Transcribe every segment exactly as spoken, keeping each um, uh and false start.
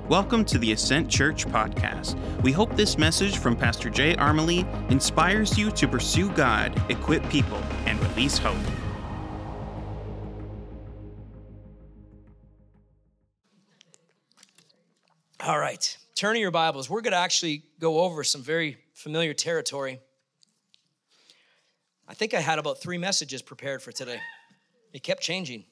Welcome to the Ascent Church podcast. We hope this message from Pastor Jay Armely inspires you to pursue God, equip people, and release hope. All right, turn to your Bibles. We're going to actually go over some very familiar territory. I think I had about three messages prepared for today. It kept changing.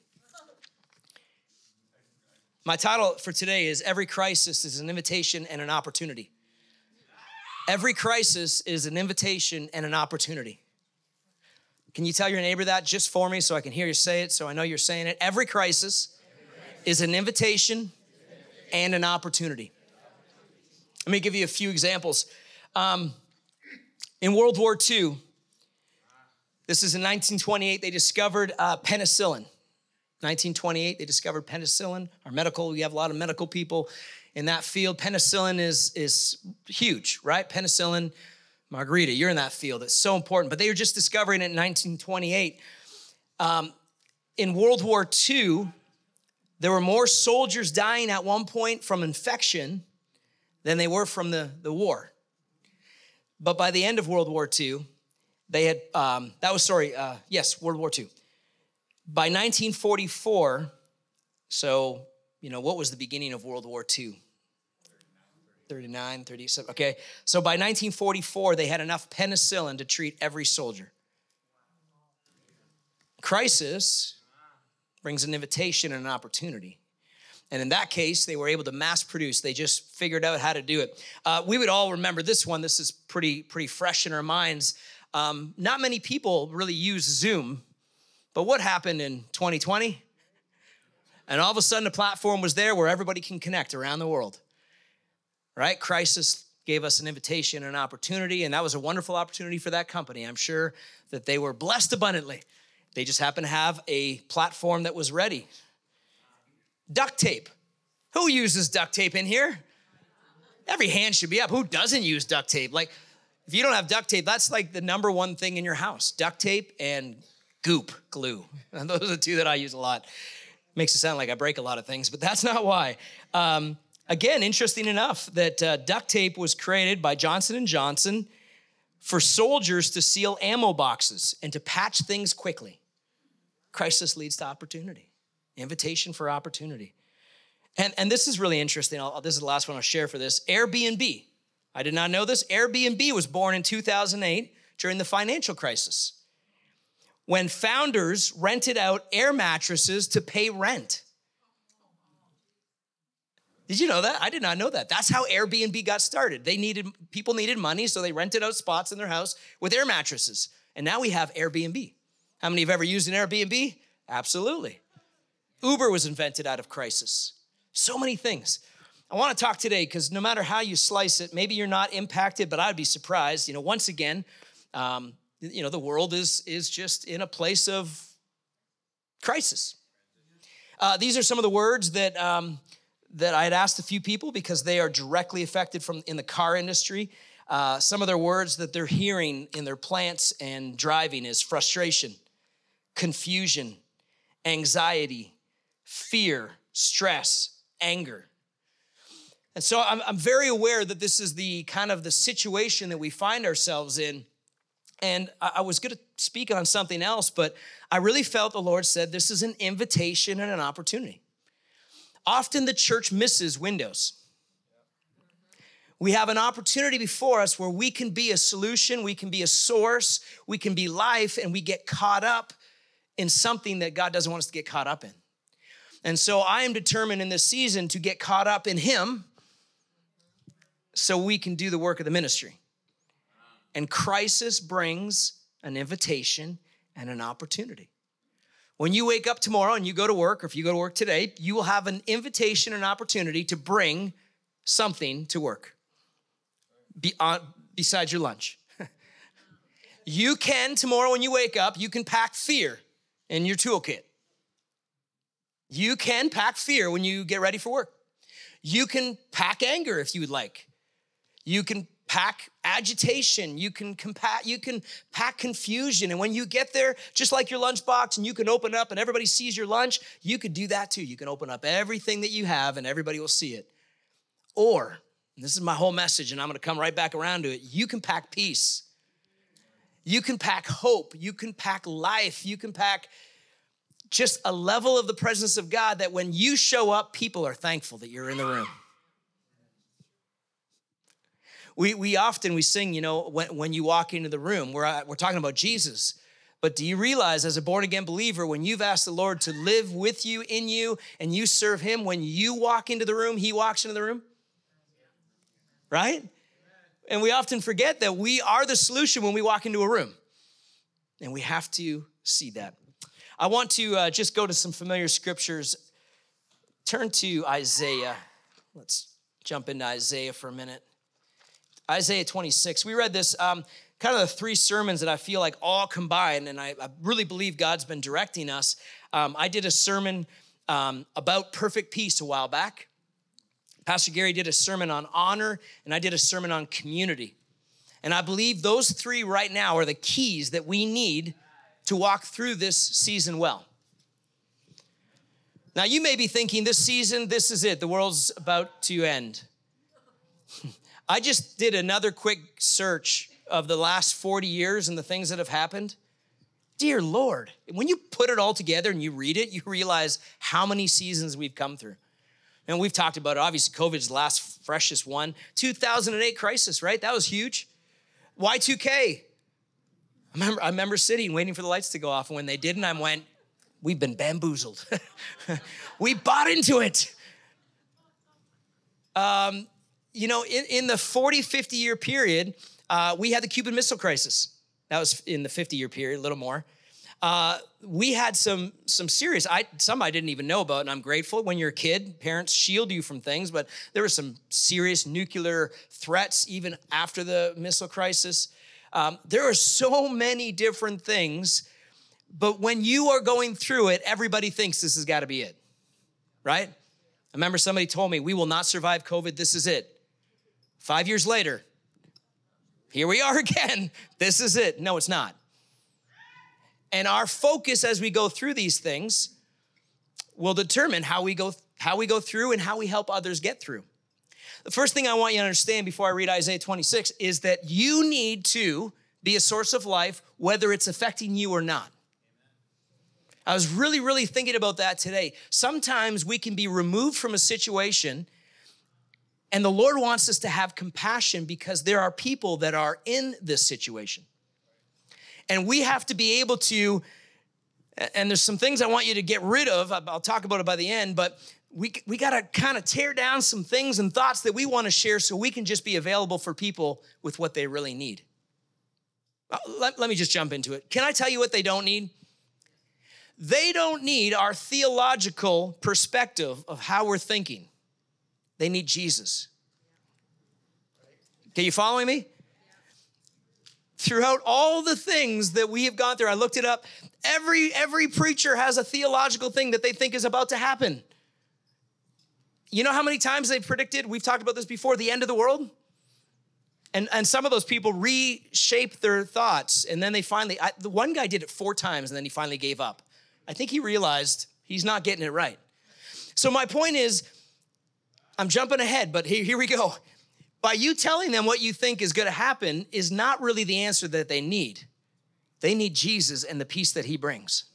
My title for today is Every Crisis is an Invitation and an Opportunity. Every crisis is an invitation and an opportunity. Can you tell your neighbor that just for me so I can hear you say it, so I know you're saying it? Every crisis is an invitation and an opportunity. Let me give you a few examples. Um, in World War Two, this is in nineteen twenty-eight, they discovered uh, penicillin. nineteen twenty-eight, they discovered penicillin. Our medical, we have a lot of medical people in that field. Penicillin is, is huge, right? Penicillin, Margarita, you're in that field. It's so important. But they were just discovering it in nineteen twenty-eight. Um, in World War Two, there were more soldiers dying at one point from infection than they were from the, the war. But by the end of World War Two, they had, um, that was, sorry, uh, yes, World War Two. By nineteen forty-four, so, you know, what was the beginning of World War Two? thirty-nine, thirty-seven, okay. So by nineteen forty-four, they had enough penicillin to treat every soldier. Crisis brings an invitation and an opportunity. And in that case, they were able to mass produce. They just figured out how to do it. Uh, we would all remember this one. This is pretty, pretty fresh in our minds. Um, not many people really use Zoom. But what happened in twenty twenty? And all of a sudden, a platform was there where everybody can connect around the world, right? Crisis gave us an invitation and an opportunity, and that was a wonderful opportunity for that company. I'm sure that they were blessed abundantly. They just happened to have a platform that was ready. Duct tape. Who uses duct tape in here? Every hand should be up. Who doesn't use duct tape? Like, if you don't have duct tape, that's like the number one thing in your house. Duct tape and goop glue. And those are the two that I use a lot. Makes it sound like I break a lot of things, but that's not why. Um, again, interesting enough that uh, duct tape was created by Johnson and Johnson for soldiers to seal ammo boxes and to patch things quickly. Crisis leads to opportunity. Invitation for opportunity. And, and this is really interesting. I'll, this is the last one I'll share for this. Airbnb. I did not know this. Airbnb was born in two thousand eight during the financial crisis, when founders rented out air mattresses to pay rent. Did you know that? I did not know that. That's how Airbnb got started. They needed, people needed money, so they rented out spots in their house with air mattresses. And now we have Airbnb. How many have ever used an Airbnb? Absolutely. Uber was invented out of crisis. So many things. I want to talk today because no matter how you slice it, maybe you're not impacted, but I'd be surprised. You know, once again, um, you know, the world is, is just in a place of crisis. Uh, these are some of the words that, um, that I had asked a few people because they are directly affected from in the car industry. Uh, some of their words that they're hearing in their plants and driving is frustration, confusion, anxiety, fear, stress, anger. And so I'm, I'm very aware that this is the kind of the situation that we find ourselves in. And I was going to speak on something else, but I really felt the Lord said this is an invitation and an opportunity. Often the church misses windows. We have an opportunity before us where we can be a solution, we can be a source, we can be life, and we get caught up in something that God doesn't want us to get caught up in. And so I am determined in this season to get caught up in Him so we can do the work of the ministry. And crisis brings an invitation and an opportunity. When you wake up tomorrow and you go to work, or if you go to work today, you will have an invitation and opportunity to bring something to work beyond, besides your lunch. You can, tomorrow when you wake up, you can pack fear in your toolkit. You can pack fear when you get ready for work. You can pack anger if you would like. You can pack agitation. You can compa- you can pack confusion. And when you get there, just like your lunchbox, and you can open up and everybody sees your lunch, you could do that too. You can open up everything that you have and everybody will see it. Or, and this is my whole message, and I'm going to come right back around to it, you can pack peace. You can pack hope. You can pack life. You can pack just a level of the presence of God that when you show up, people are thankful that you're in the room. We we often, we sing, you know, when, when you walk into the room, we're, we're talking about Jesus. But do you realize as a born-again believer, when you've asked the Lord to live with you, in you, and you serve him, when you walk into the room, he walks into the room? Right? And we often forget that we are the solution when we walk into a room. And we have to see that. I want to uh, just go to some familiar scriptures. Turn to Isaiah. Let's jump into Isaiah for a minute. Isaiah twenty-six. We read this, um, kind of the three sermons that I feel like all combined, and I, I really believe God's been directing us. Um, I did a sermon um, about perfect peace a while back. Pastor Gary did a sermon on honor, and I did a sermon on community. And I believe those three right now are the keys that we need to walk through this season well. Now, you may be thinking this season, this is it. The world's about to end. I just did another quick search of the last forty years and the things that have happened. Dear Lord, when you put it all together and you read it, you realize how many seasons we've come through. And we've talked about it. Obviously, COVID's the last freshest one. two thousand eight crisis, right? That was huge. Y two K. I remember, I remember sitting, waiting for the lights to go off. And when they didn't, I went, we've been bamboozled. We bought into it. Um, you know, in, in the forty, fifty-year period, uh, we had the Cuban Missile Crisis. That was in the fifty-year period, a little more. Uh, we had some some serious, I, some I didn't even know about, and I'm grateful. When you're a kid, parents shield you from things, but there were some serious nuclear threats even after the missile crisis. Um, there are so many different things, but when you are going through it, everybody thinks this has got to be it, right? I remember somebody told me, we will not survive COVID, this is it. Five years later, here we are again, this is it. No, it's not. And our focus as we go through these things will determine how we go how we go through and how we help others get through. The first thing I want you to understand before I read Isaiah twenty-six is that you need to be a source of life, whether it's affecting you or not. I was really, really thinking about that today. Sometimes we can be removed from a situation, and the Lord wants us to have compassion because there are people that are in this situation. And we have to be able to, and there's some things I want you to get rid of. I'll talk about it by the end, but we, we got to kind of tear down some things and thoughts that we want to share so we can just be available for people with what they really need. Let, let me just jump into it. Can I tell you what they don't need? They don't need our theological perspective of how we're thinking. They need Jesus. Okay, you following me? Throughout all the things that we have gone through, I looked it up, every, every preacher has a theological thing that they think is about to happen. You know how many times they predicted, we've talked about this before, the end of the world? And, and some of those people reshape their thoughts, and then they finally, I, the one guy did it four times, and then he finally gave up. I think he realized he's not getting it right. So my point is, I'm jumping ahead, but here, here we go. By you telling them what you think is going to happen is not really the answer that they need. They need Jesus and the peace that he brings.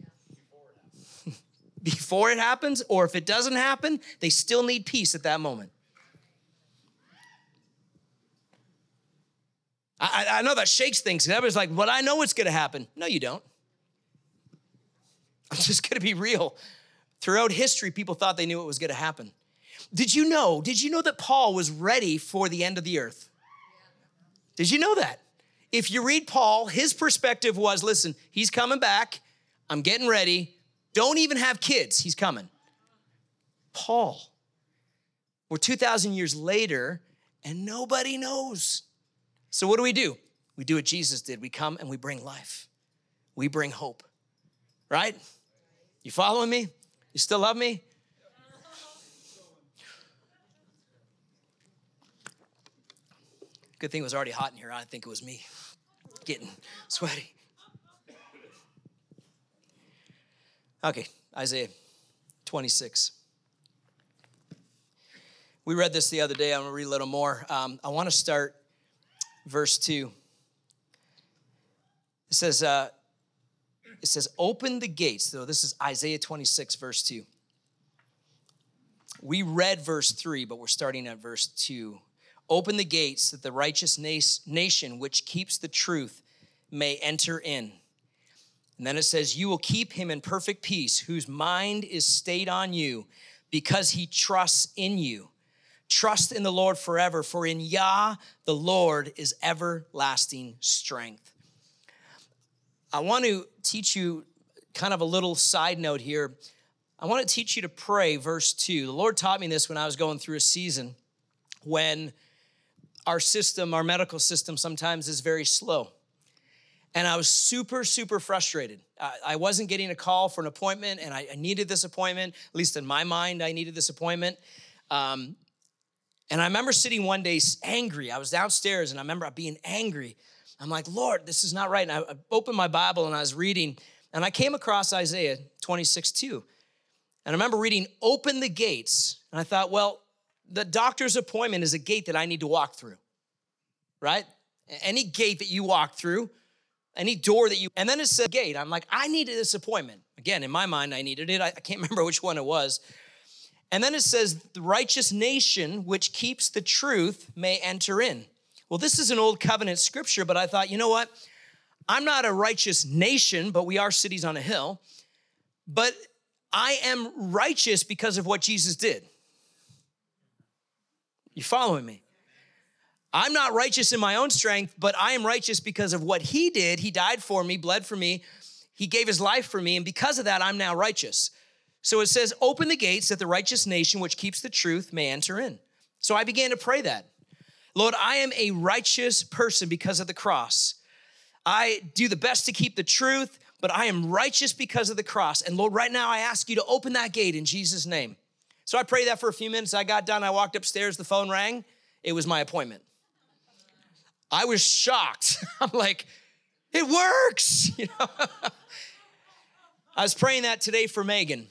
Before it happens, or if it doesn't happen, they still need peace at that moment. I, I know that shakes things. Everybody's like, but I know it's going to happen. No, you don't. I'm just going to be real. Throughout history, people thought they knew what was going to happen. Did you know, did you know that Paul was ready for the end of the earth? Did you know that? If you read Paul, his perspective was, listen, he's coming back. I'm getting ready. Don't even have kids. He's coming. Paul. We're two thousand years later, and nobody knows. So what do we do? We do what Jesus did. We come and we bring life. We bring hope. Right? You following me? You still love me? Good thing it was already hot in here. I think it was me getting sweaty. Okay, Isaiah twenty-six. We read this the other day. I'm going to read a little more. Um, I want to start verse two. It says, uh, it says, open the gates. So this is Isaiah twenty-six, verse two. We read verse three, but we're starting at verse two. Open the gates that the righteous nation which keeps the truth may enter in. And then it says, you will keep him in perfect peace, whose mind is stayed on you, because he trusts in you. Trust in the Lord forever, for in Yah, the Lord is everlasting strength. I want to teach you kind of a little side note here. I want to teach you to pray, verse two. The Lord taught me this when I was going through a season when our system, our medical system sometimes is very slow. And I was super, super frustrated. I, I wasn't getting a call for an appointment, and I, I needed this appointment. At least in my mind, I needed this appointment. Um, and I remember sitting one day angry. I was downstairs, and I remember being angry. I'm like, Lord, this is not right. And I, I opened my Bible, and I was reading, and I came across Isaiah twenty-six two. And I remember reading, open the gates. And I thought, well, the doctor's appointment is a gate that I need to walk through, right? Any gate that you walk through, any door that you, and then it said gate. I'm like, I needed this appointment. Again, in my mind, I needed it. I, I can't remember which one it was. And then it says, the righteous nation which keeps the truth may enter in. Well, this is an old covenant scripture, but I thought, you know what? I'm not a righteous nation, but we are cities on a hill. But I am righteous because of what Jesus did. You following me? I'm not righteous in my own strength, but I am righteous because of what he did. He died for me, bled for me. He gave his life for me. And because of that, I'm now righteous. So it says, open the gates that the righteous nation which keeps the truth may enter in. So I began to pray that. Lord, I am a righteous person because of the cross. I do the best to keep the truth, but I am righteous because of the cross. And Lord, right now I ask you to open that gate in Jesus' name. So I prayed that for a few minutes. I got done. I walked upstairs. The phone rang. It was my appointment. I was shocked. I'm like, it works. You know. I was praying that today for Megan.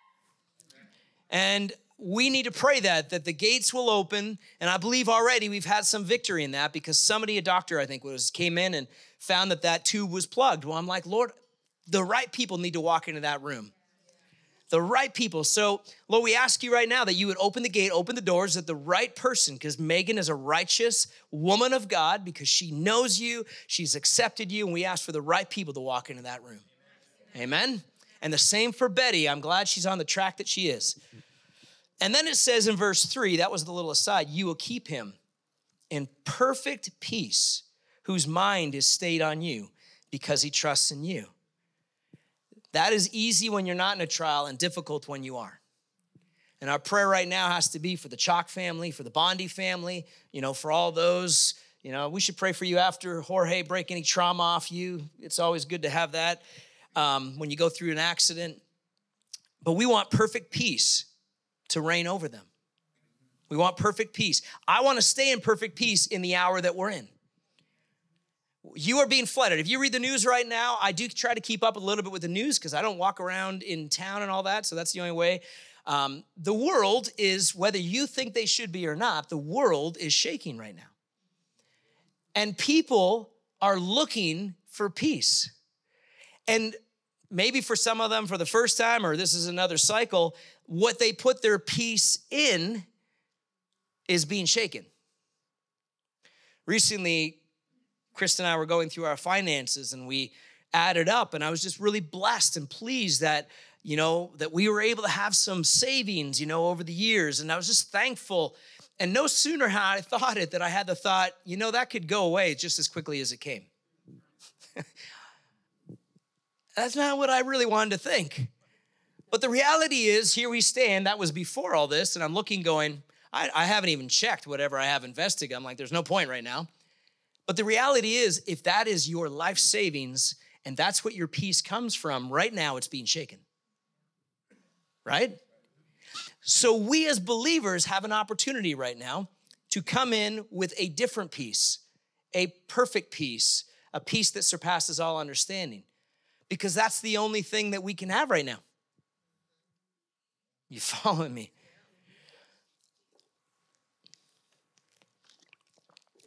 And we need to pray that, that the gates will open. And I believe already we've had some victory in that because somebody, a doctor, I think, was came in and found that that tube was plugged. Well, I'm like, Lord, the right people need to walk into that room. The right people. So, Lord, we ask you right now that you would open the gate, open the doors, that the right person, because Megan is a righteous woman of God, because she knows you, she's accepted you, and we ask for the right people to walk into that room. Amen? Amen? And the same for Betty. I'm glad she's on the track that she is. And then it says in verse three, that was the little aside, you will keep him in perfect peace, whose mind is stayed on you, because he trusts in you. That is easy when you're not in a trial and difficult when you are. And our prayer right now has to be for the Chalk family, for the Bondi family, you know, for all those. You know, we should pray for you after Jorge break any trauma off you. It's always good to have that um, when you go through an accident. But we want perfect peace to reign over them. We want perfect peace. I want to stay in perfect peace in the hour that we're in. You are being flooded. If you read the news right now, I do try to keep up a little bit with the news because I don't walk around in town and all that, so that's the only way. Um, the world is, whether you think they should be or not, the world is shaking right now. And people are looking for peace. And maybe for some of them for the first time, or this is another cycle, what they put their peace in is being shaken. Recently, Krista and I were going through our finances and we added up, and I was just really blessed and pleased that, you know, that we were able to have some savings, you know, over the years. And I was just thankful. And no sooner had I thought it that I had the thought, you know, that could go away just as quickly as it came. That's not what I really wanted to think. But the reality is, here we stand. That was before all this. And I'm looking going, I, I haven't even checked whatever I have invested. I'm like, there's no point right now. But the reality is, if that is your life savings and that's what your peace comes from, right now it's being shaken. Right? So we as believers have an opportunity right now to come in with a different peace, a perfect peace, a peace that surpasses all understanding, because that's the only thing that we can have right now. You following me?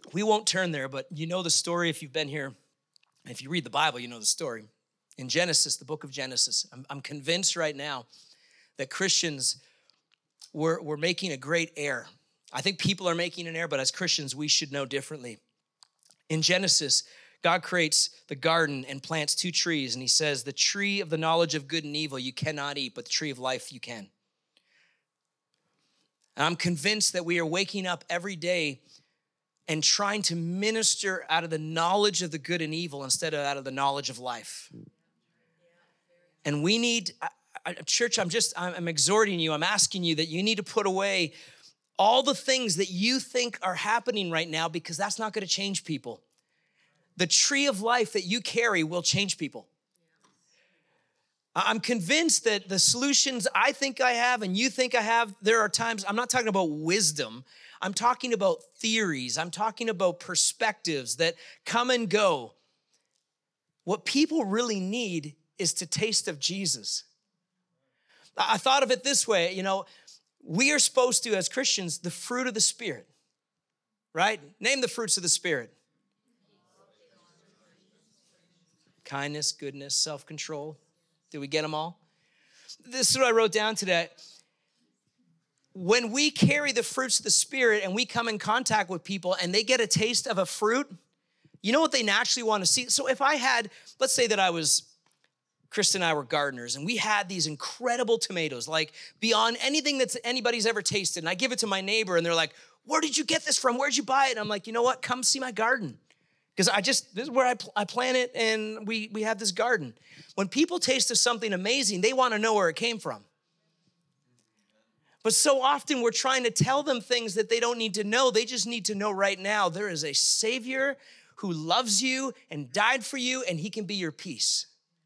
We won't turn there, but you know the story if you've been here. If you read the Bible, you know the story. In Genesis, the book of Genesis, I'm, I'm convinced right now that Christians were, were making a great error. I think people are making an error, but as Christians, we should know differently. In Genesis, God creates the garden and plants two trees, and he says, the tree of the knowledge of good and evil you cannot eat, but the tree of life you can. And I'm convinced that we are waking up every day and trying to minister out of the knowledge of the good and evil instead of out of the knowledge of life. And we need, I, I, church, I'm just, I'm, I'm exhorting you, I'm asking you that you need to put away all the things that you think are happening right now because that's not going to change people. The tree of life that you carry will change people. I'm convinced that the solutions I think I have and you think I have, there are times, I'm not talking about wisdom, I'm talking about theories, I'm talking about perspectives that come and go. What people really need is to taste of Jesus. I thought of it this way, you know, we are supposed to, as Christians, the fruit of the Spirit, right? Name the fruits of the Spirit. Kindness, goodness, self-control. Did we get them all? This is what I wrote down today. When we carry the fruits of the Spirit and we come in contact with people and they get a taste of a fruit, you know what they naturally want to see? So if I had, let's say that I was, Krista and I were gardeners and we had these incredible tomatoes, like beyond anything that anybody's ever tasted. And I give it to my neighbor and they're like, where did you get this from? Where'd you buy it? And I'm like, you know what? Come see my garden. Because I just, this is where I, pl- I plant it and we, we have this garden. When people taste of something amazing, they want to know where it came from. But so often we're trying to tell them things that they don't need to know. They just need to know right now there is a Savior who loves you and died for you and he can be your peace.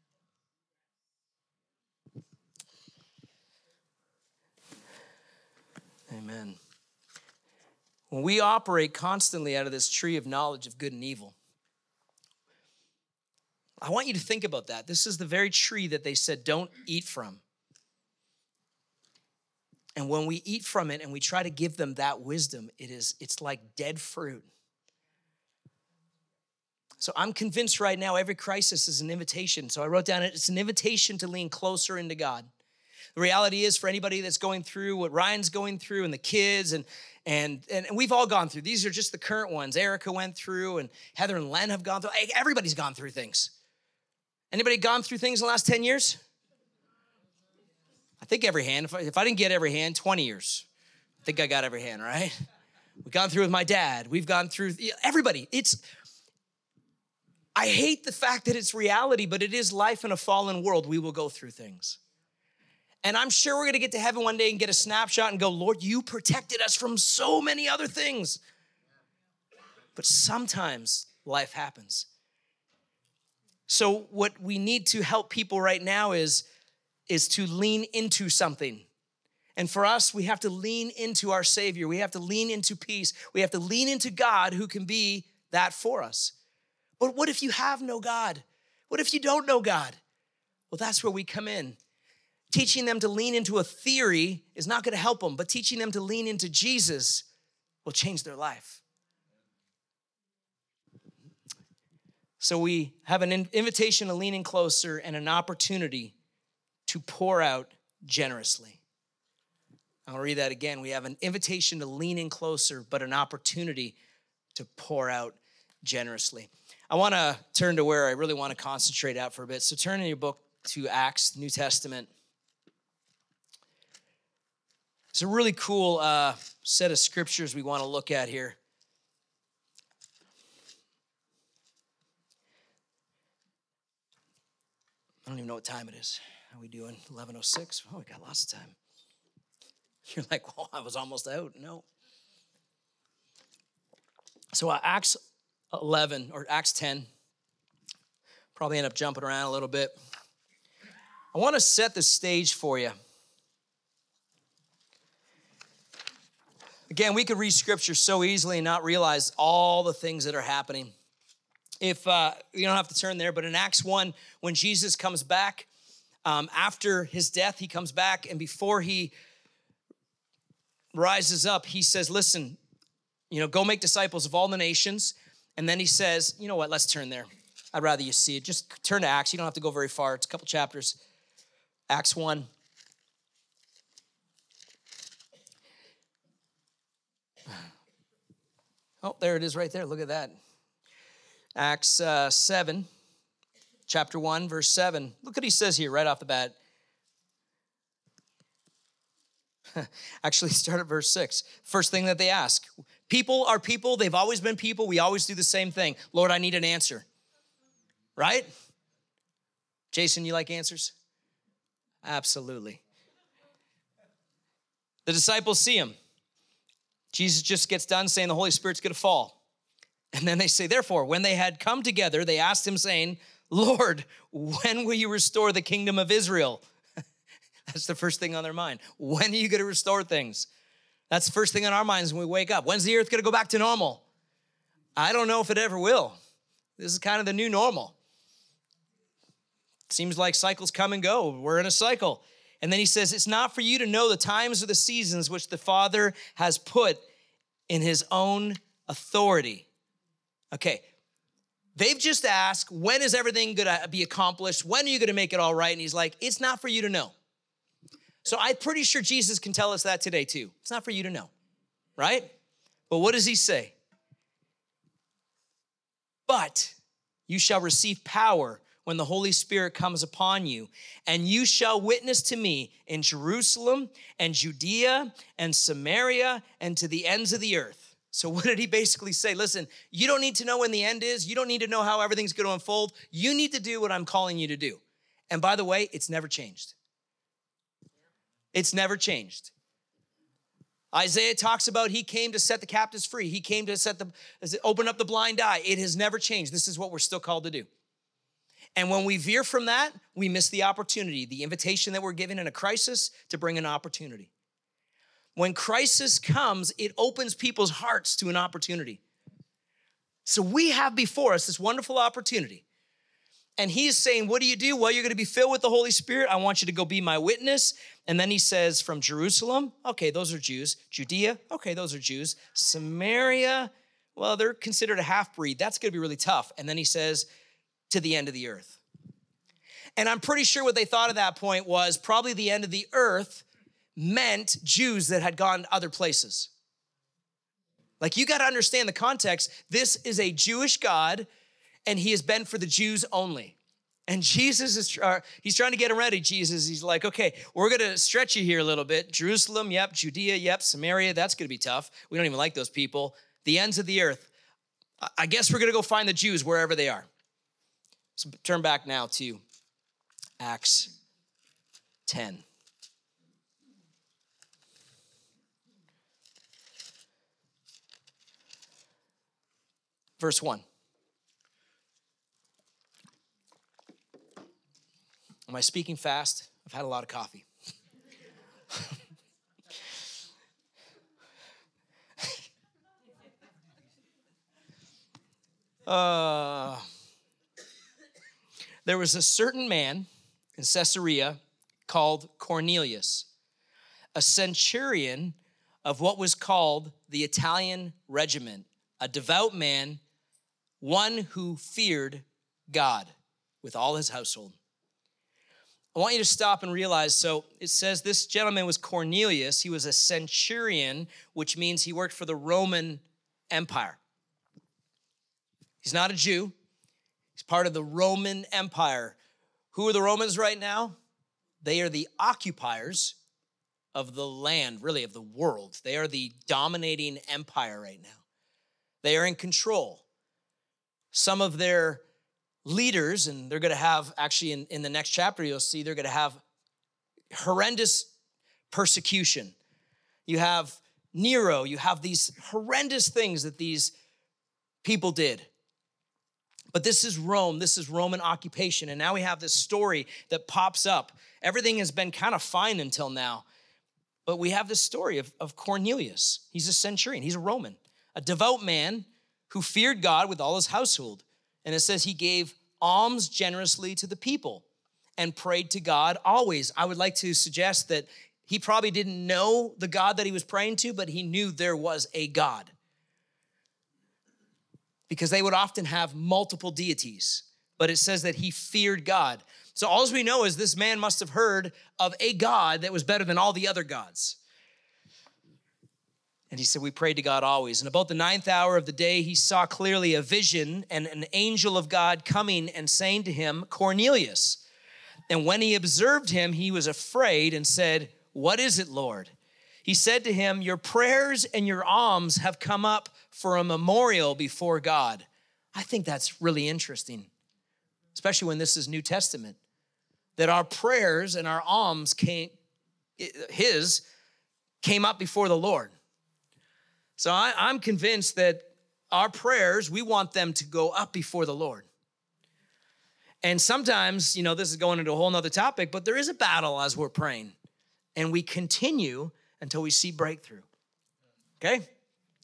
Amen. When we operate constantly out of this tree of knowledge of good and evil, I want you to think about that. This is the very tree that they said don't eat from. And when we eat from it and we try to give them that wisdom, it is, it's like dead fruit. So I'm convinced right now every crisis is an invitation. So I wrote down it's an invitation to lean closer into God. The reality is for anybody that's going through what Ryan's going through and the kids and and and we've all gone through. These are just the current ones. Erica went through and Heather and Len have gone through. Everybody's gone through things. Anybody gone through things in the last ten years? I think every hand. If I, if I didn't get every hand, twenty years. I think I got every hand, right? We've gone through with my dad. We've gone through, everybody. It's, I hate the fact that it's reality, but it is life in a fallen world. We will go through things. And I'm sure we're going to get to heaven one day and get a snapshot and go, Lord, you protected us from so many other things. But sometimes life happens. So what we need to help people right now is, is to lean into something. And for us, we have to lean into our Savior. We have to lean into peace. We have to lean into God who can be that for us. But what if you have no God? What if you don't know God? Well, that's where we come in. Teaching them to lean into a theory is not going to help them, but teaching them to lean into Jesus will change their life. So we have an invitation to lean in closer and an opportunity to pour out generously. I'll read that again. We have an invitation to lean in closer, but an opportunity to pour out generously. I want to turn to where I really want to concentrate out for a bit. So turn in your book to Acts, New Testament. It's a really cool uh, set of scriptures we want to look at here. I don't even know what time it is. How are we doing? eleven oh six? Oh, we got lots of time. You're like, well, I was almost out. No. So uh, Acts eleven or Acts ten, probably end up jumping around a little bit. I want to set the stage for you. Again, we could read scripture so easily and not realize all the things that are happening. If uh, you don't have to turn there, but in Acts one, when Jesus comes back, um, after his death, he comes back, and before he rises up, he says, listen, you know, go make disciples of all the nations. And then he says, you know what, let's turn there. I'd rather you see it. Just turn to Acts. You don't have to go very far. It's a couple chapters. Acts one. Oh, there it is right there. Look at that. Acts uh, seven, chapter one, verse seven. Look what he says here right off the bat. Actually, start at verse six. First thing that they ask. People are people. They've always been people. We always do the same thing. Lord, I need an answer. Right? Jason, you like answers? Absolutely. The disciples see him. Jesus just gets done saying the Holy Spirit's going to fall. And then they say, therefore, when they had come together, they asked him saying, Lord, when will you restore the kingdom of Israel? That's the first thing on their mind. When are you going to restore things? That's the first thing on our minds when we wake up. When's the earth going to go back to normal? I don't know if it ever will. This is kind of the new normal. Seems like cycles come and go. We're in a cycle. And then he says, it's not for you to know the times or the seasons which the Father has put in his own authority. Okay, they've just asked, when is everything going to be accomplished? When are you going to make it all right? And he's like, it's not for you to know. So I'm pretty sure Jesus can tell us that today too. It's not for you to know, right? But what does he say? But you shall receive power when the Holy Spirit comes upon you, and you shall witness to me in Jerusalem and Judea and Samaria and to the ends of the earth. So what did he basically say? Listen, you don't need to know when the end is. You don't need to know how everything's going to unfold. You need to do what I'm calling you to do. And by the way, it's never changed. It's never changed. Isaiah talks about he came to set the captives free. He came to set the open up the blind eye. It has never changed. This is what we're still called to do. And when we veer from that, we miss the opportunity, the invitation that we're given in a crisis to bring an opportunity. When crisis comes, it opens people's hearts to an opportunity. So we have before us this wonderful opportunity. And he's saying, what do you do? Well, you're going to be filled with the Holy Spirit. I want you to go be my witness. And then he says, from Jerusalem, okay, those are Jews. Judea, okay, those are Jews. Samaria, well, they're considered a half-breed. That's going to be really tough. And then he says, to the end of the earth. And I'm pretty sure what they thought at that point was probably the end of the earth meant Jews that had gone other places. Like, you got to understand the context. This is a Jewish God, and he has been for the Jews only. And Jesus is, uh, he's trying to get him ready, Jesus. He's like, okay, we're going to stretch you here a little bit. Jerusalem, yep. Judea, yep. Samaria, that's going to be tough. We don't even like those people. The ends of the earth. I guess we're going to go find the Jews wherever they are. So turn back now to Acts ten. Verse one. Am I speaking fast? I've had a lot of coffee. uh... There was a certain man in Caesarea called Cornelius, a centurion of what was called the Italian regiment, a devout man, one who feared God with all his household. I want you to stop and realize, so it says this gentleman was Cornelius. He was a centurion, which means he worked for the Roman Empire. He's not a Jew. He's part of the Roman Empire. Who are the Romans right now? They are the occupiers of the land, really of the world. They are the dominating empire right now. They are in control. Some of their leaders, and they're going to have, actually in, in the next chapter, you'll see they're going to have horrendous persecution. You have Nero. You have these horrendous things that these people did. But this is Rome. This is Roman occupation. And now we have this story that pops up. Everything has been kind of fine until now. But we have this story of, of Cornelius. He's a centurion. He's a Roman, a devout man who feared God with all his household. And it says he gave alms generously to the people and prayed to God always. I would like to suggest that he probably didn't know the God that he was praying to, but he knew there was a God. because they would often have multiple deities. But it says that he feared God. So all we know is this man must have heard of a God that was better than all the other gods. And he said, we prayed to God always. And about the ninth hour of the day, he saw clearly a vision and an angel of God coming and saying to him, Cornelius. And when he observed him, he was afraid and said, what is it, Lord? He said to him, your prayers and your alms have come up for a memorial before God. I think that's really interesting, especially when this is New Testament, that our prayers and our alms came, his, came up before the Lord. So I, I'm convinced that our prayers, we want them to go up before the Lord. And sometimes, you know, this is going into a whole nother topic, but there is a battle as we're praying. And we continue until we see breakthrough. Okay? It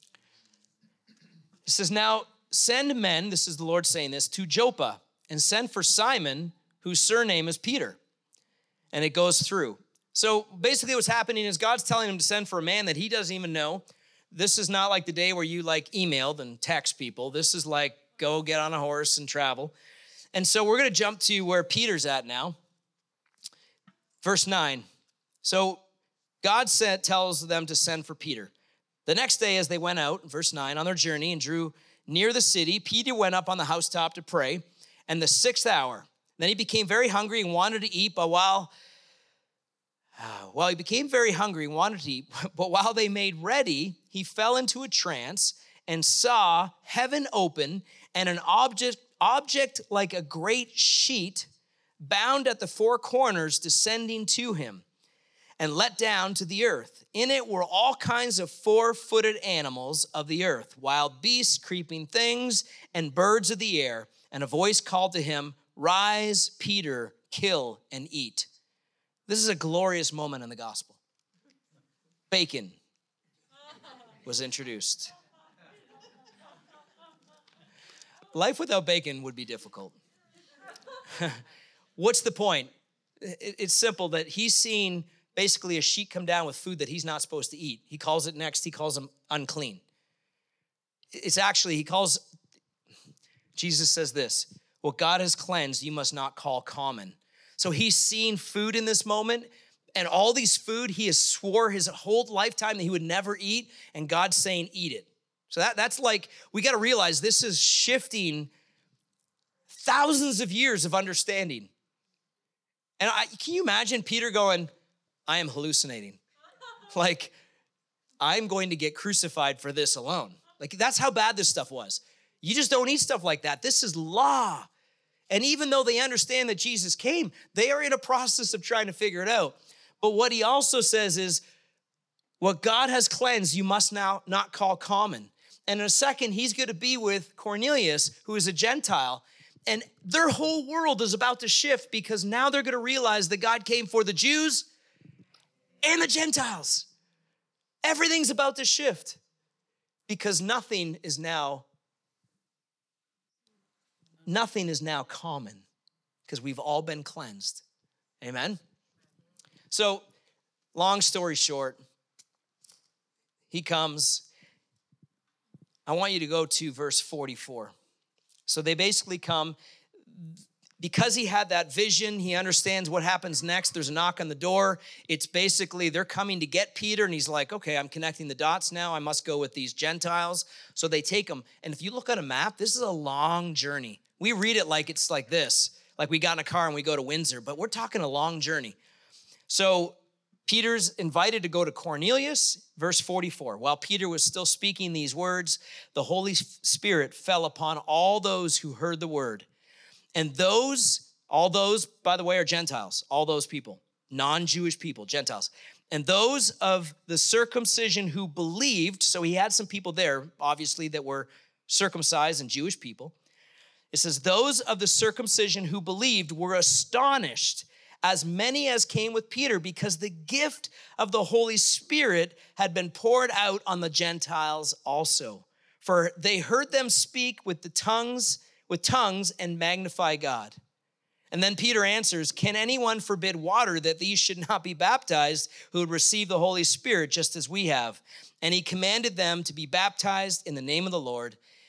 says, now send men, this is the Lord saying this, to Joppa, and send for Simon, whose surname is Peter. And it goes through. So basically what's happening is God's telling him to send for a man that he doesn't even know. This is not like the day where you like emailed and text people. This is like go get on a horse and travel. And so we're going to jump to where Peter's at now. Verse nine. So God said, tells them to send for Peter. The next day as they went out, verse nine, on their journey and drew near the city, Peter went up on the housetop to pray. And the sixth hour, then he became very hungry and wanted to eat, but while Uh, well, he became very hungry and wanted to eat, but while they made ready, he fell into a trance and saw heaven open and an object, object like a great sheet bound at the four corners descending to him and let down to the earth. In it were all kinds of four-footed animals of the earth, wild beasts, creeping things, and birds of the air. And a voice called to him, rise, Peter, kill and eat. This is a glorious moment in the gospel. Bacon was introduced. Life without bacon would be difficult. What's the point? It's simple that he's seen basically a sheet come down with food that he's not supposed to eat. He calls it next, he calls them unclean. It's actually, he calls, Jesus says this, what God has cleansed, you must not call common. So he's seen food in this moment, and all these food he has swore his whole lifetime that he would never eat, and God's saying, eat it. So that, that's like, we got to realize this is shifting thousands of years of understanding. And I, can you imagine Peter going, I am hallucinating. Like, I'm going to get crucified for this alone. Like, that's how bad this stuff was. You just don't eat stuff like that. This is law. And even though they understand that Jesus came, they are in a process of trying to figure it out. But what he also says is, what God has cleansed, you must now not call common. And in a second, he's going to be with Cornelius, who is a Gentile. And their whole world is about to shift because now they're going to realize that God came for the Jews and the Gentiles. Everything's about to shift because nothing is now Nothing is now common because we've all been cleansed. Amen? So, long story short, he comes. I want you to go to verse forty-four. So they basically come. Because he had that vision, he understands what happens next. There's a knock on the door. It's basically they're coming to get Peter, and he's like, okay, I'm connecting the dots now. I must go with these Gentiles. So they take him. And if you look at a map, this is a long journey. We read it like it's like this, like we got in a car and we go to Windsor, but we're talking a long journey. So Peter's invited to go to Cornelius, verse forty-four. While Peter was still speaking these words, the Holy Spirit fell upon all those who heard the word. And those, all those, by the way, are Gentiles, all those people, non-Jewish people, Gentiles. And those of the circumcision who believed, so he had some people there, obviously, that were circumcised and Jewish people. It says, those of the circumcision who believed were astonished, as many as came with Peter, because the gift of the Holy Spirit had been poured out on the Gentiles also. For they heard them speak with the tongues, with tongues and magnify God. And then Peter answers, can anyone forbid water that these should not be baptized who would receive the Holy Spirit just as we have? And he commanded them to be baptized in the name of the Lord.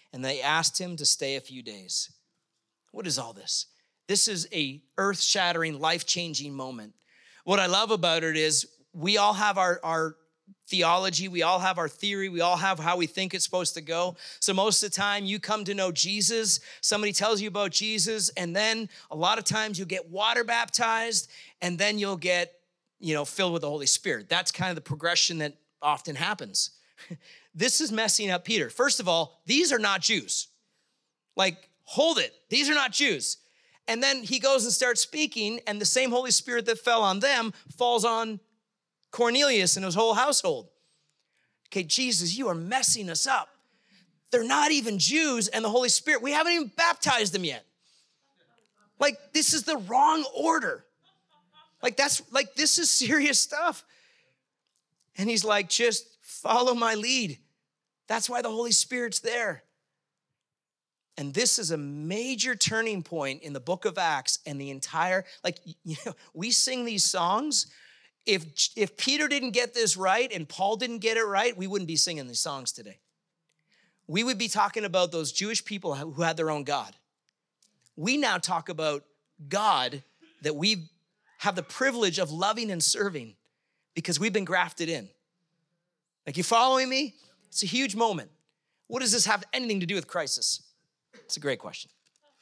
and they asked him to stay a few days. What is all this? This is a earth-shattering, life-changing moment. What I love about it is we all have our, our theology, we all have our theory, we all have how we think it's supposed to go. So most of the time you come to know Jesus, somebody tells you about Jesus, and then a lot of times you'll get water baptized, and then you'll get, you know, filled with the Holy Spirit. That's kind of the progression that often happens. This is messing up Peter. First of all, these are not Jews. Like, hold it. These are not Jews. And then he goes and starts speaking, and the same Holy Spirit that fell on them falls on Cornelius and his whole household. Okay, Jesus, you are messing us up. They're not even Jews, and the Holy Spirit, we haven't even baptized them yet. Like, this is the wrong order. Like, that's, like, this is serious stuff. And he's like, just follow my lead. That's why the Holy Spirit's there. And this is a major turning point in the book of Acts and the entire, like, you know, we sing these songs. If, if Peter didn't get this right and Paul didn't get it right, we wouldn't be singing these songs today. We would be talking about those Jewish people who had their own God. We now talk about God that we have the privilege of loving and serving because we've been grafted in. Like, you following me? It's a huge moment. What does this have anything to do with crisis? It's a great question.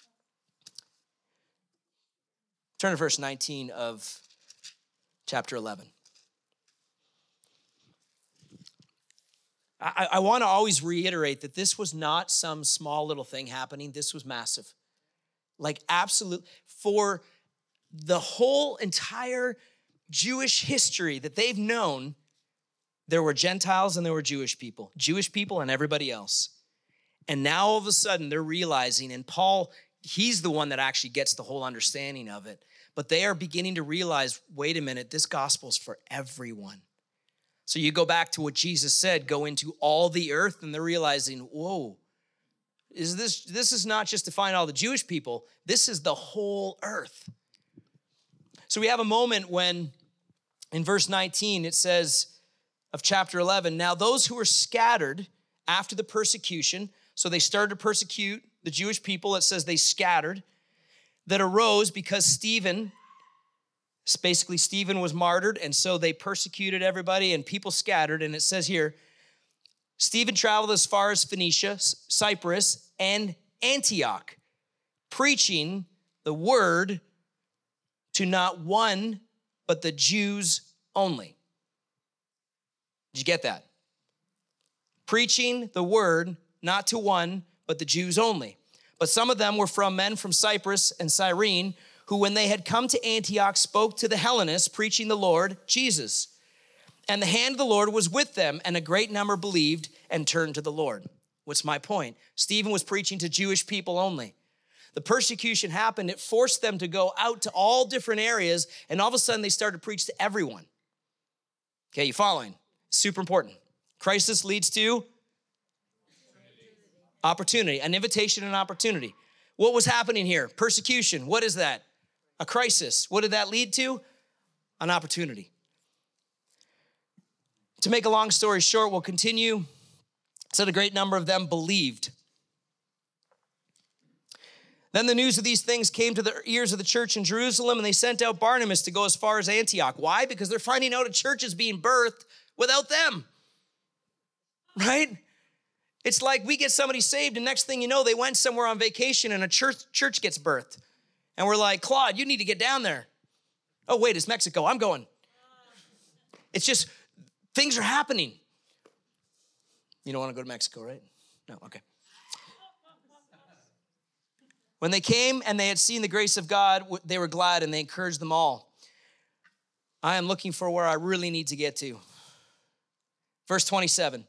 Turn to verse nineteen of chapter eleven. I, I want to always reiterate that this was not some small little thing happening. This was massive. Like, absolute. For the whole entire Jewish history that they've known, there were Gentiles and there were Jewish people. Jewish people and everybody else. And now all of a sudden they're realizing, and Paul, he's the one that actually gets the whole understanding of it. But they are beginning to realize, wait a minute, this gospel's for everyone. So you go back to what Jesus said, go into all the earth, and they're realizing, whoa, is this, this is not just to find all the Jewish people, this is the whole earth. So we have a moment when in verse nineteen, it says of chapter eleven, now those who were scattered after the persecution, so they started to persecute the Jewish people, it says they scattered, that arose because Stephen, basically Stephen was martyred, and so they persecuted everybody and people scattered. And it says here, Stephen traveled as far as Phoenicia, Cyprus, and Antioch, preaching the word to not one, but the Jews only. Did you get that? Preaching the word, not to one, but the Jews only. But some of them were from men from Cyprus and Cyrene, who when they had come to Antioch spoke to the Hellenists, preaching the Lord Jesus. And the hand of the Lord was with them, and a great number believed and turned to the Lord. What's my point? Stephen was preaching to Jewish people only. The persecution happened. It forced them to go out to all different areas, and all of a sudden they started to preach to everyone. Okay, you following? Super important. Crisis leads to opportunity, an invitation and opportunity. What was happening here? Persecution. What is that? A crisis. What did that lead to? An opportunity. To make a long story short, we'll continue. It said a great number of them believed. Then the news of these things came to the ears of the church in Jerusalem, and they sent out Barnabas to go as far as Antioch. Why? Because they're finding out a church is being birthed without them. Right? It's like we get somebody saved, and next thing you know, they went somewhere on vacation, and a church, church gets birthed. And we're like, Claude, you need to get down there. Oh, wait, it's Mexico. I'm going. It's just, things are happening. You don't want to go to Mexico, right? No, okay. When they came and they had seen the grace of God, they were glad and they encouraged them all. I am looking for where I really need to get to. Verse twenty-seven.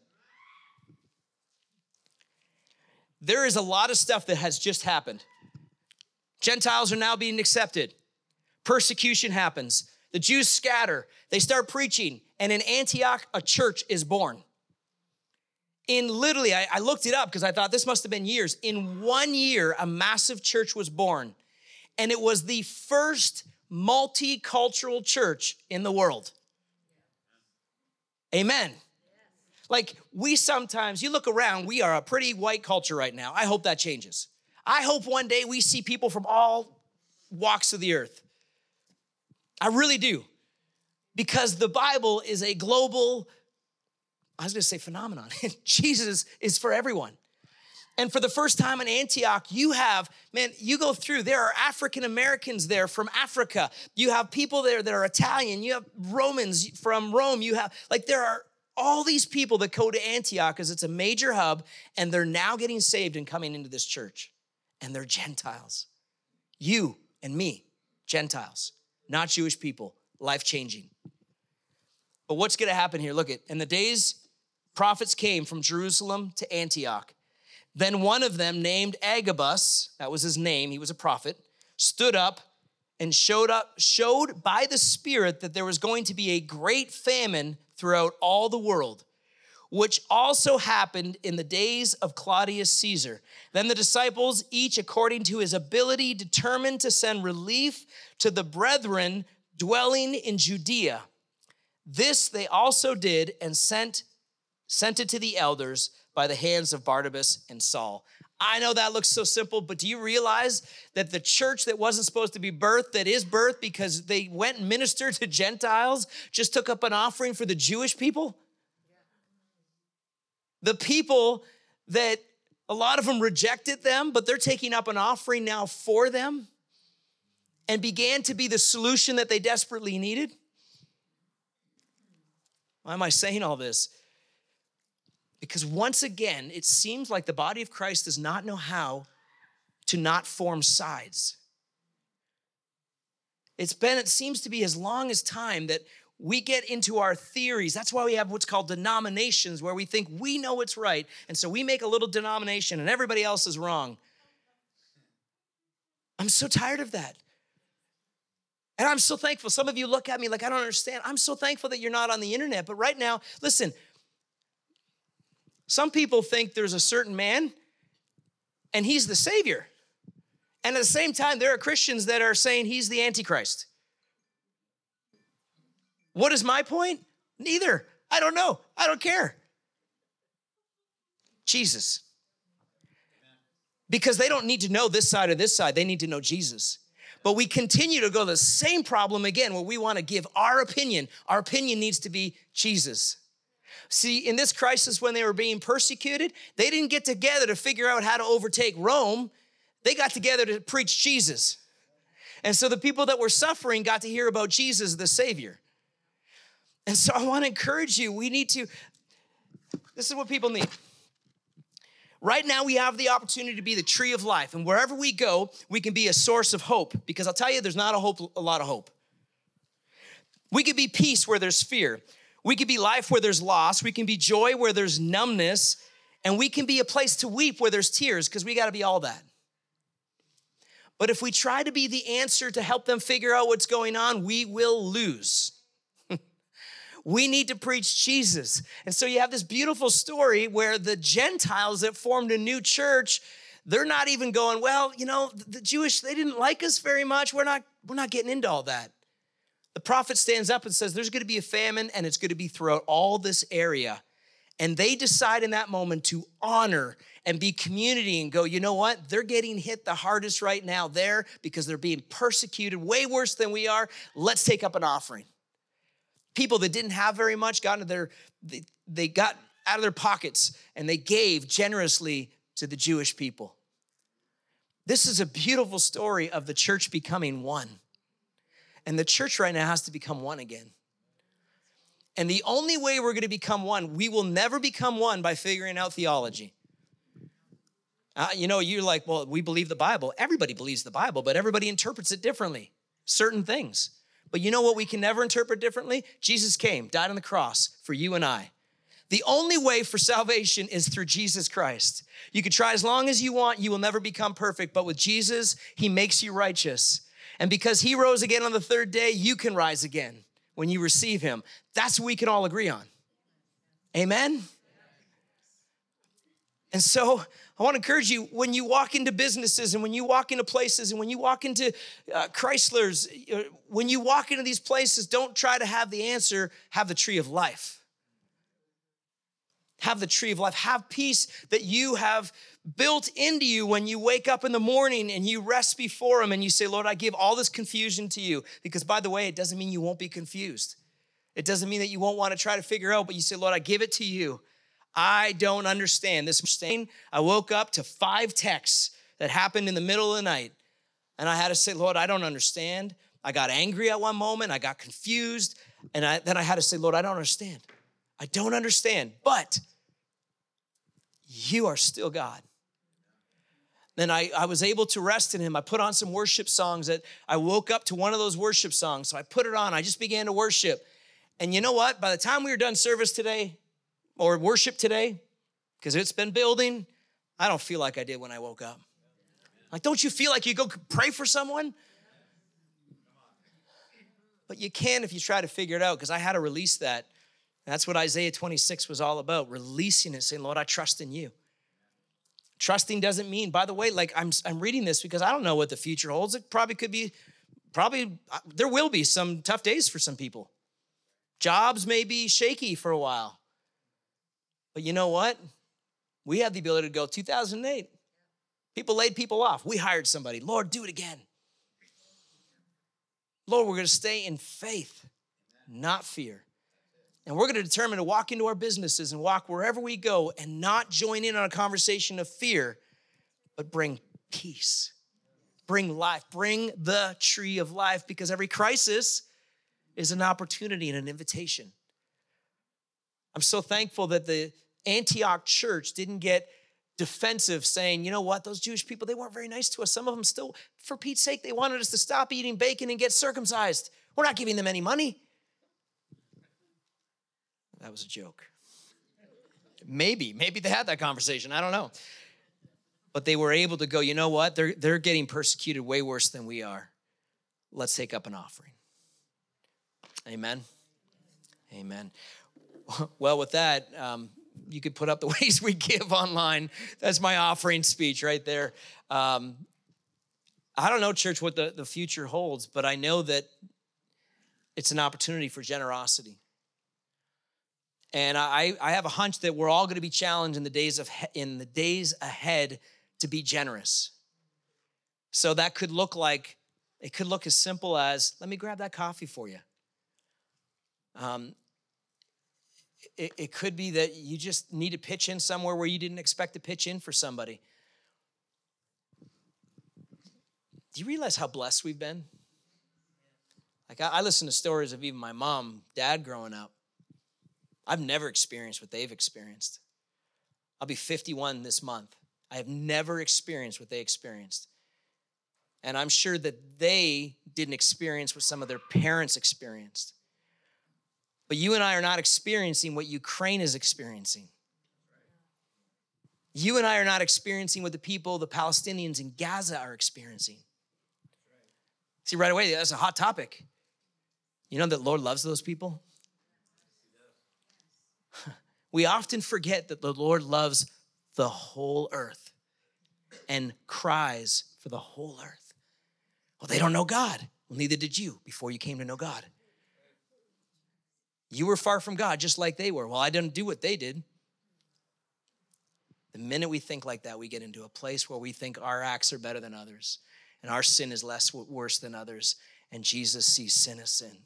There is a lot of stuff that has just happened. Gentiles are now being accepted. Persecution happens. The Jews scatter. They start preaching. And in Antioch, a church is born. In literally, I, I looked it up because I thought this must have been years. In one year, a massive church was born. And it was the first multicultural church in the world. Amen. Like we sometimes, you look around, we are a pretty white culture right now. I hope that changes. I hope one day we see people from all walks of the earth. I really do. Because the Bible is a global, I was gonna say phenomenon. Jesus is for everyone. And for the first time in Antioch, you have, man, you go through, there are African Americans there from Africa. You have people there that are Italian. You have Romans from Rome. You have, like, there are all these people that go to Antioch because it's a major hub, and they're now getting saved and coming into this church. And they're Gentiles. You and me, Gentiles, not Jewish people, life-changing. But what's going to happen here? Look at, in the days prophets came from Jerusalem to Antioch. Then one of them, named Agabus, that was his name, he was a prophet, stood up and showed up, showed by the Spirit that there was going to be a great famine throughout all the world, which also happened in the days of Claudius Caesar. Then the disciples, each according to his ability, determined to send relief to the brethren dwelling in Judea. This they also did and sent, sent it to the elders by the hands of Barnabas and Saul. I know that looks so simple, but do you realize that the church that wasn't supposed to be birthed, that is birthed because they went and ministered to Gentiles, just took up an offering for the Jewish people? The people that a lot of them rejected them, but they're taking up an offering now for them and began to be the solution that they desperately needed. Why am I saying all this? Because once again, it seems like the body of Christ does not know how to not form sides. It's been, it seems to be as long as time that we get into our theories. That's why we have what's called denominations, where we think we know what's right. And so we make a little denomination and everybody else is wrong. I'm so tired of that. And I'm so thankful. Some of you look at me like, I don't understand. I'm so thankful that you're not on the internet. But right now, listen, some people think there's a certain man and he's the Savior. And at the same time, there are Christians that are saying he's the Antichrist. What is my point? Neither. I don't know. I don't care. Jesus. Because they don't need to know this side or this side. They need to know Jesus. But we continue to go the same problem again where we want to give our opinion. Our opinion needs to be Jesus. See, in this crisis when they were being persecuted, they didn't get together to figure out how to overtake Rome. They got together to preach Jesus. And so the people that were suffering got to hear about Jesus, the Savior. And so I want to encourage you, we need to, this is what people need. Right now, we have the opportunity to be the tree of life. And wherever we go, we can be a source of hope. Because I'll tell you, there's not a, hope, a lot of hope. We can be peace where there's fear. We can be life where there's loss. We can be joy where there's numbness. And we can be a place to weep where there's tears, because we got to be all that. But if we try to be the answer to help them figure out what's going on, we will lose. We need to preach Jesus. And so you have this beautiful story where the Gentiles that formed a new church, they're not even going, well, you know, the Jewish, they didn't like us very much. We're not, we're not getting into all that. The prophet stands up and says, there's going to be a famine, and it's going to be throughout all this area. And they decide in that moment to honor and be community and go, you know what? They're getting hit the hardest right now there because they're being persecuted way worse than we are. Let's take up an offering. People that didn't have very much got into their, they, they got out of their pockets and they gave generously to the Jewish people. This is a beautiful story of the church becoming one. And the church right now has to become one again. And the only way we're going to become one, we will never become one by figuring out theology. Uh, you know, you're like, well, we believe the Bible. Everybody believes the Bible, but everybody interprets it differently, certain things. But you know what we can never interpret differently? Jesus came, died on the cross for you and I. The only way for salvation is through Jesus Christ. You can try as long as you want. You will never become perfect. But with Jesus, he makes you righteous. And because he rose again on the third day, you can rise again when you receive him. That's what we can all agree on. Amen? And so I want to encourage you, when you walk into businesses and when you walk into places and when you walk into uh, Chryslers, uh, when you walk into these places, don't try to have the answer, have the tree of life. Have the tree of life. Have peace that you have built into you when you wake up in the morning and you rest before him and you say, Lord, I give all this confusion to you. Because by the way, it doesn't mean you won't be confused. It doesn't mean that you won't want to try to figure out, but you say, Lord, I give it to you. I don't understand this. I woke up to five texts that happened in the middle of the night. And I had to say, Lord, I don't understand. I got angry at one moment. I got confused. And I, then I had to say, Lord, I don't understand. I don't understand, but you are still God. Then I, I was able to rest in him. I put on some worship songs that I woke up to one of those worship songs. So I put it on. I just began to worship. And you know what? By the time we were done service today or worship today, because it's been building, I don't feel like I did when I woke up. Like, don't you feel like you go pray for someone? But you can if you try to figure it out, because I had to release that. That's what Isaiah twenty-six was all about, releasing it, saying, Lord, I trust in you. Trusting doesn't mean, by the way, like I'm, I'm reading this because I don't know what the future holds. It probably could be, probably, there will be some tough days for some people. Jobs may be shaky for a while. But you know what? We have the ability to go two thousand eight. People laid people off. We hired somebody. Lord, do it again. Lord, we're going to stay in faith, not fear. And we're going to determine to walk into our businesses and walk wherever we go and not join in on a conversation of fear, but bring peace, bring life, bring the tree of life, because every crisis is an opportunity and an invitation. I'm so thankful that the Antioch church didn't get defensive saying, you know what, those Jewish people, they weren't very nice to us. Some of them still, for Pete's sake, they wanted us to stop eating bacon and get circumcised. We're not giving them any money. That was a joke. Maybe, maybe they had that conversation. I don't know. But they were able to go, you know what? They're, they're getting persecuted way worse than we are. Let's take up an offering. Amen. Amen. Well, with that, um, you could put up the ways we give online. That's my offering speech right there. Um, I don't know, church, what the, the future holds, but I know that it's an opportunity for generosity. And I, I have a hunch that we're all going to be challenged in the days of in the days ahead to be generous. So that could look like, it could look as simple as, let me grab that coffee for you. Um, it, it could be that you just need to pitch in somewhere where you didn't expect to pitch in for somebody. Do you realize how blessed we've been? Like I, I listen to stories of even my mom, dad growing up. I've never experienced what they've experienced. I'll be fifty-one this month. I have never experienced what they experienced. And I'm sure that they didn't experience what some of their parents experienced. But you and I are not experiencing what Ukraine is experiencing. You and I are not experiencing what the people, the Palestinians in Gaza are experiencing. See, right away, that's a hot topic. You know that the Lord loves those people? We often forget that the Lord loves the whole earth and cries for the whole earth. Well, they don't know God. Well, neither did you before you came to know God. You were far from God just like they were. Well, I didn't do what they did. The minute we think like that, we get into a place where we think our acts are better than others and our sin is less worse than others, and Jesus sees sin as sin.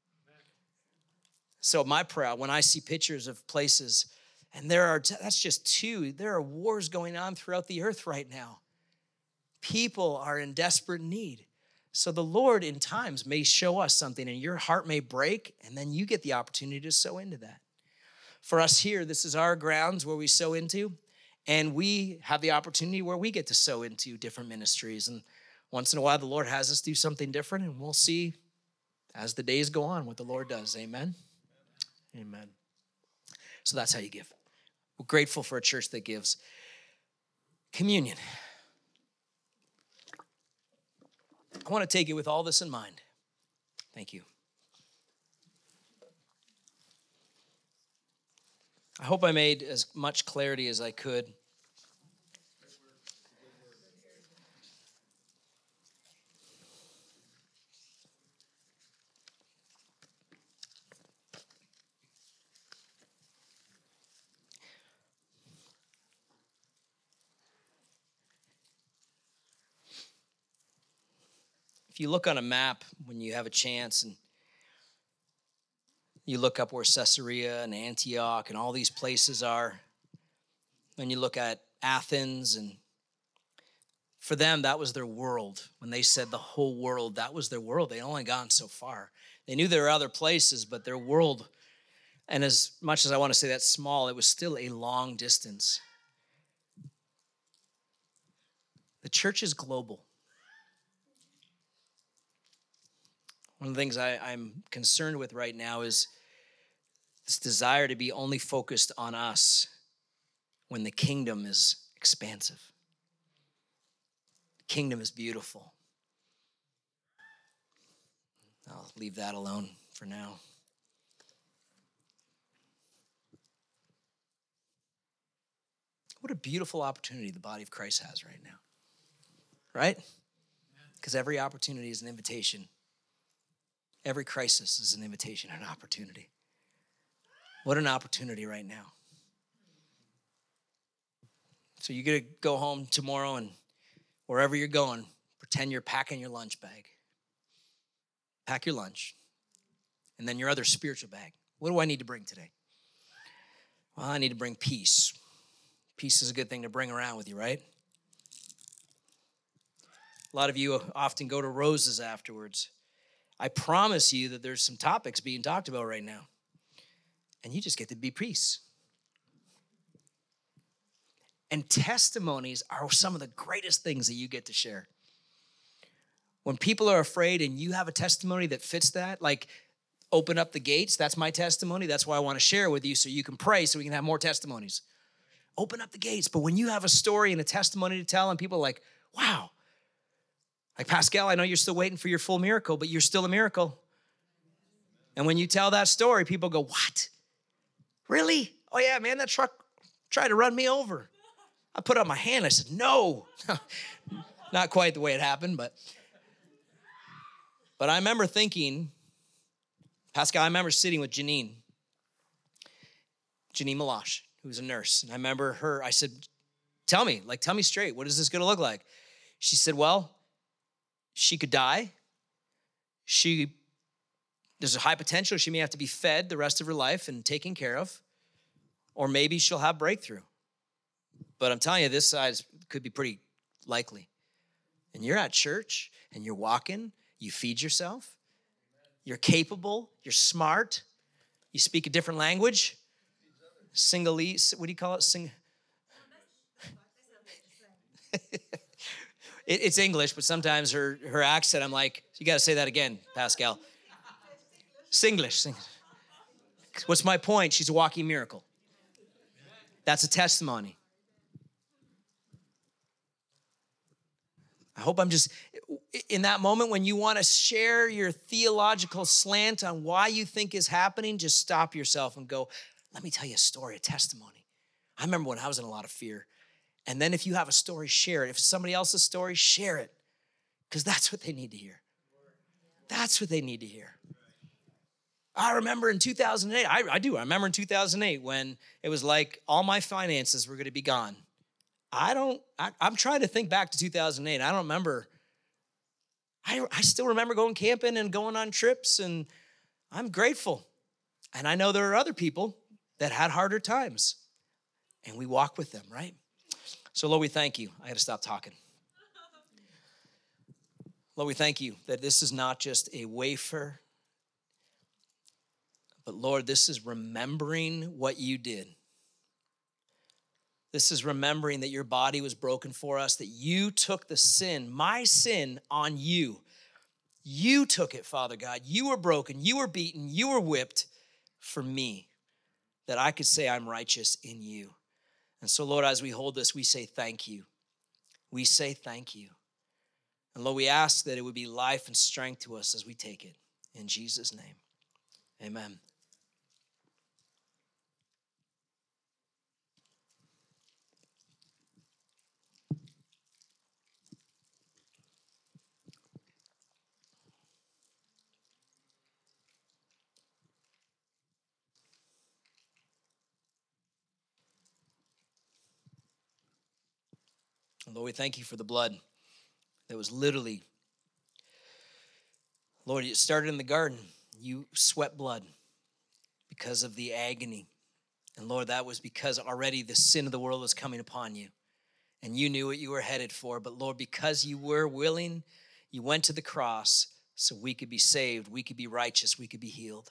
So my prayer, when I see pictures of places, and there are, that's just two, there are wars going on throughout the earth right now. People are in desperate need. So the Lord in times may show us something and your heart may break, and then you get the opportunity to sow into that. For us here, this is our grounds where we sow into, and we have the opportunity where we get to sow into different ministries. And once in a while, the Lord has us do something different, and we'll see as the days go on what the Lord does. Amen. Amen. So that's how you give. We're grateful for a church that gives. Communion. I want to take it with all this in mind. Thank you. I hope I made as much clarity as I could. If you look on a map when you have a chance and you look up where Caesarea and Antioch and all these places are, and you look at Athens, and for them, that was their world. When they said the whole world, that was their world. They only gone so far. They knew there were other places, but their world, and as much as I want to say that's small, it was still a long distance. The church is global. One of the things I, I'm concerned with right now is this desire to be only focused on us when the kingdom is expansive. The kingdom is beautiful. I'll leave that alone for now. What a beautiful opportunity the body of Christ has right now, right? Because every opportunity is an invitation. Every crisis is an invitation and an opportunity. What an opportunity right now. So you're going to go home tomorrow, and wherever you're going, pretend you're packing your lunch bag. Pack your lunch. And then your other spiritual bag. What do I need to bring today? Well, I need to bring peace. Peace is a good thing to bring around with you, right? A lot of you often go to Roses afterwards. I promise you that there's some topics being talked about right now. And you just get to be peace. And testimonies are some of the greatest things that you get to share. When people are afraid and you have a testimony that fits that, like open up the gates, that's my testimony. That's why I want to share with you so you can pray so we can have more testimonies. Open up the gates. But when you have a story and a testimony to tell and people are like, wow, like Pascal, I know you're still waiting for your full miracle, but you're still a miracle. And when you tell that story, people go, what? Really? Oh yeah, man, that truck tried to run me over. I put up my hand. I said, no. Not quite the way it happened, but but I remember thinking, Pascal, I remember sitting with Janine, Janine Malash, who's a nurse. And I remember her, I said, tell me, like, tell me straight, what is this going to look like? She said, well, she could die. She, there's a high potential. She may have to be fed the rest of her life and taken care of. Or maybe she'll have breakthrough. But I'm telling you, this side could be pretty likely. And you're at church and you're walking, you feed yourself, you're capable, you're smart, you speak a different language. Singalese, what do you call it? Sing. it, it's English, but sometimes her, her accent, I'm like, you got to say that again, Pascal. Singlish. Singlish. What's my point? She's a walking miracle. That's a testimony. I hope I'm just, in that moment when you want to share your theological slant on why you think is happening, just stop yourself and go, let me tell you a story, a testimony. I remember when I was in a lot of fear. And then if you have a story, share it. If it's somebody else's story, share it. Because that's what they need to hear. That's what they need to hear. I remember in two thousand eight, I, I do, I remember in two thousand eight when it was like all my finances were going to be gone. I don't, I, I'm trying to think back to two thousand eight. I don't remember. I, I still remember going camping and going on trips, and I'm grateful. And I know there are other people that had harder times, and we walk with them, right? So, Lord, we thank you. I got to stop talking. Lord, we thank you that this is not just a wafer, but Lord, this is remembering what you did. This is remembering that your body was broken for us, that you took the sin, my sin, on you. You took it, Father God. You were broken, you were beaten, you were whipped for me, that I could say I'm righteous in you. And so, Lord, as we hold this, we say thank you. We say thank you. And Lord, we ask that it would be life and strength to us as we take it. In Jesus' name, amen. Lord, we thank you for the blood that was literally Lord, it started in the garden. You sweat blood because of the agony. And Lord, that was because already the sin of the world was coming upon you. And you knew what you were headed for. But Lord, because you were willing, you went to the cross so we could be saved, we could be righteous, we could be healed.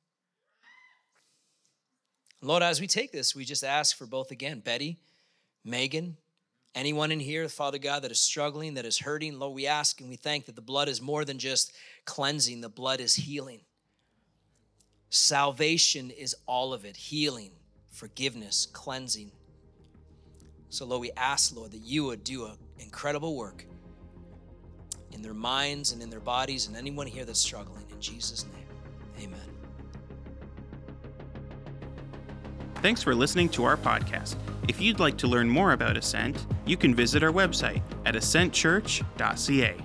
Lord, as we take this, we just ask for both again, Betty, Megan, anyone in here, Father God, that is struggling, that is hurting. Lord, we ask and we thank that the blood is more than just cleansing. The blood is healing. Salvation is all of it. Healing, forgiveness, cleansing. So, Lord, we ask, Lord, that you would do an incredible work in their minds and in their bodies and anyone here that's struggling. In Jesus' name, amen. Thanks for listening to our podcast. If you'd like to learn more about Ascent, you can visit our website at ascent church dot c a.